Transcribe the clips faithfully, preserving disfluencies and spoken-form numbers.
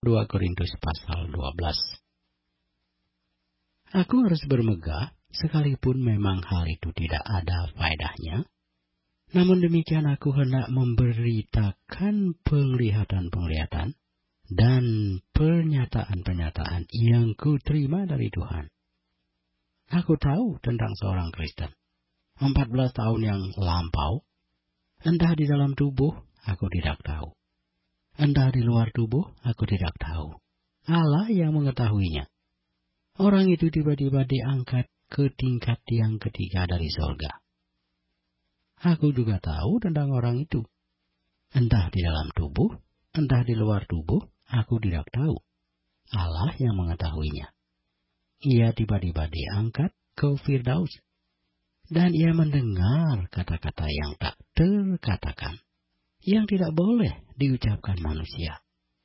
dua Korintus pasal dua belas. Aku harus bermegah, sekalipun memang hal itu tidak ada faedahnya. Namun demikian aku hendak memberitakan penglihatan-penglihatan dan pernyataan-pernyataan yang kuterima dari Tuhan. Aku tahu tentang seorang Kristen. empat belas tahun yang lampau, entah di dalam tubuh, aku tidak tahu. Entah di luar tubuh, aku tidak tahu. Allah yang mengetahuinya. Orang itu tiba-tiba diangkat ke tingkat yang ketiga dari surga. Aku juga tahu tentang orang itu. Entah di dalam tubuh, entah di luar tubuh, aku tidak tahu. Allah yang mengetahuinya. Ia tiba-tiba diangkat ke Firdaus. Dan ia mendengar kata-kata yang tak terkatakan, yang tidak boleh diucapkan manusia.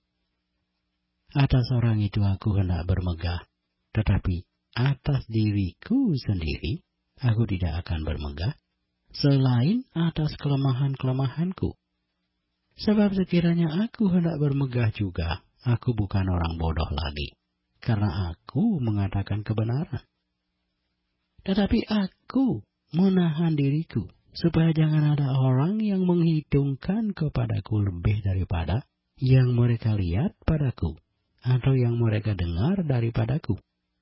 Atas orang itu aku hendak bermegah, tetapi atas diriku sendiri aku tidak akan bermegah, selain atas kelemahan-kelemahanku. Sebab sekiranya aku hendak bermegah juga, aku bukan orang bodoh lagi, karena aku mengatakan kebenaran. Tetapi aku menahan diriku, supaya jangan ada orang yang menghitungkan kepadaku lebih daripada yang mereka lihat padaku, atau yang mereka dengar daripadaku.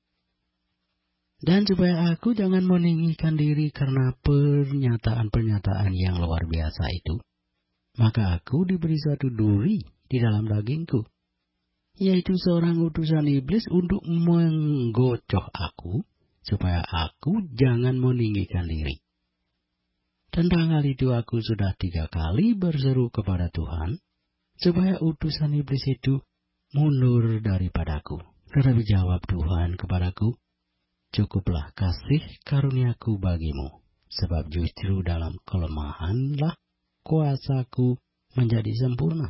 Dan supaya aku jangan meninggikan diri karena pernyataan-pernyataan yang luar biasa itu, maka aku diberi suatu duri di dalam dagingku, yaitu seorang utusan iblis untuk menggocoh aku, supaya aku jangan meninggikan diri. Tentang hal itu aku sudah tiga kali berseru kepada Tuhan, supaya utusan iblis itu mundur daripadaku. Tetapi jawab Tuhan kepadaku, cukuplah kasih karuniaku bagimu, sebab justru dalam kelemahanlah kuasaku menjadi sempurna.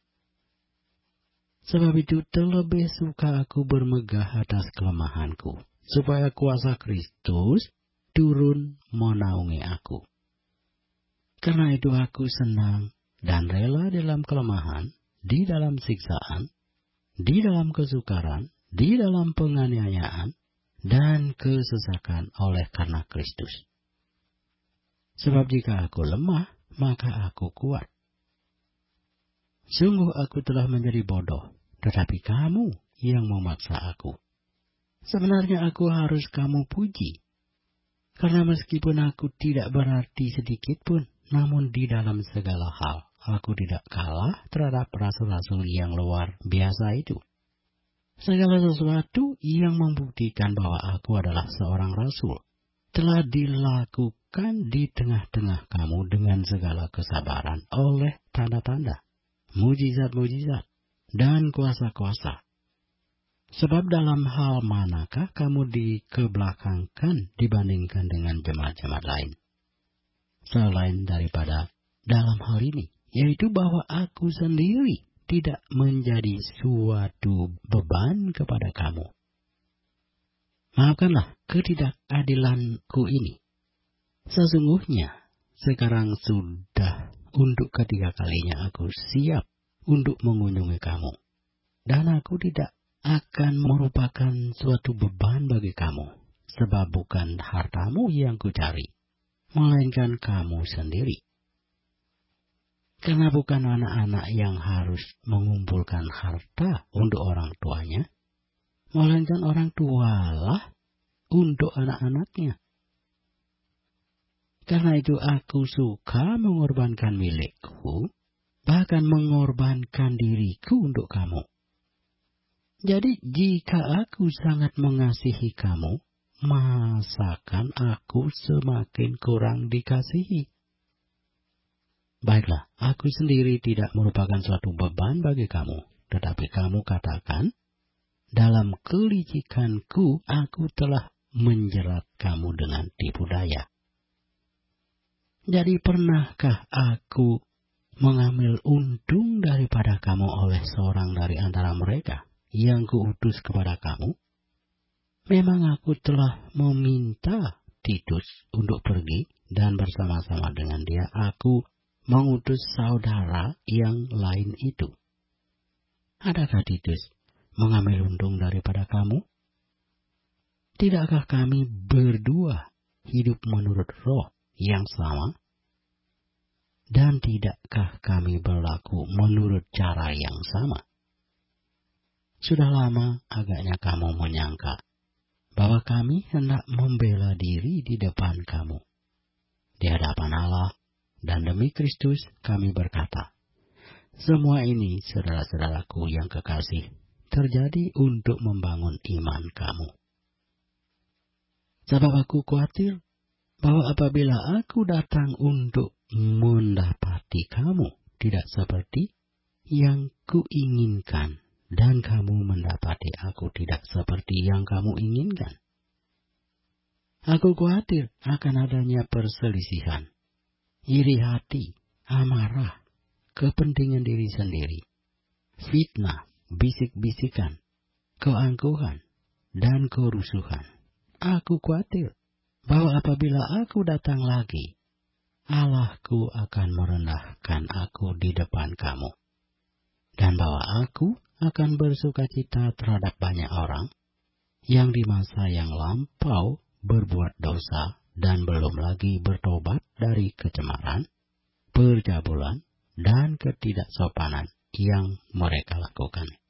Sebab itu terlebih suka aku bermegah atas kelemahanku, supaya kuasa Kristus turun menaungi aku. Karena itu aku senang dan rela dalam kelemahan, di dalam siksaan, di dalam kesukaran, di dalam penganiayaan, dan kesesakan oleh karena Kristus. Sebab jika aku lemah, maka aku kuat. Sungguh aku telah menjadi bodoh, tetapi kamu yang memaksa aku. Sebenarnya aku harus kamu puji, karena meskipun aku tidak berarti sedikit pun, namun di dalam segala hal, aku tidak kalah terhadap rasul-rasul yang luar biasa itu. Segala sesuatu yang membuktikan bahwa aku adalah seorang rasul telah dilakukan di tengah-tengah kamu dengan segala kesabaran oleh tanda-tanda, mujizat-mujizat, dan kuasa-kuasa. Sebab dalam hal manakah kamu dikebelakangkan dibandingkan dengan jemaat-jemaat lain? Selain daripada dalam hal ini, yaitu bahwa aku sendiri tidak menjadi suatu beban kepada kamu. Maafkanlah ketidakadilanku ini. Sesungguhnya, sekarang sudah untuk ketiga kalinya aku siap untuk mengunjungi kamu. Dan aku tidak akan merupakan suatu beban bagi kamu, sebab bukan hartamu yang kucari, melainkan kamu sendiri. Karena bukan anak-anak yang harus mengumpulkan harta untuk orang tuanya, melainkan orang tualah untuk anak-anaknya. Karena itu aku suka mengorbankan milikku, bahkan mengorbankan diriku untuk kamu. Jadi jika aku sangat mengasihi kamu, masakan aku semakin kurang dikasihi? Baiklah, aku sendiri tidak merupakan suatu beban bagi kamu, tetapi kamu katakan, dalam kelicikanku aku telah menjerat kamu dengan tipu daya. Jadi pernahkah aku mengambil untung daripada kamu oleh seorang dari antara mereka yang kuutus kepada kamu? Memang aku telah meminta Titus untuk pergi, dan bersama-sama dengan dia aku mengutus saudara yang lain itu. Adakah Titus mengambil untung daripada kamu? Tidakkah kami berdua hidup menurut roh yang sama? Dan tidakkah kami berlaku menurut cara yang sama? Sudah lama agaknya kamu menyangka bahwa kami hendak membela diri di depan kamu, di hadapan Allah, dan demi Kristus kami berkata, semua ini, saudara-saudaraku yang kekasih, terjadi untuk membangun iman kamu. Sebab aku khawatir bahwa apabila aku datang untuk mendapati kamu tidak seperti yang kuinginkan, dan kamu mendapati aku tidak seperti yang kamu inginkan. Aku khawatir akan adanya perselisihan, iri hati, amarah, kepentingan diri sendiri, fitnah, bisik-bisikan, keangkuhan, dan kerusuhan. Aku khawatir bahwa apabila aku datang lagi, Allahku akan merendahkan aku di depan kamu, dan bahwa aku akan bersukacita terhadap banyak orang yang di masa yang lampau berbuat dosa dan belum lagi bertobat dari kecemaran, percabulan, dan ketidaksopanan yang mereka lakukan.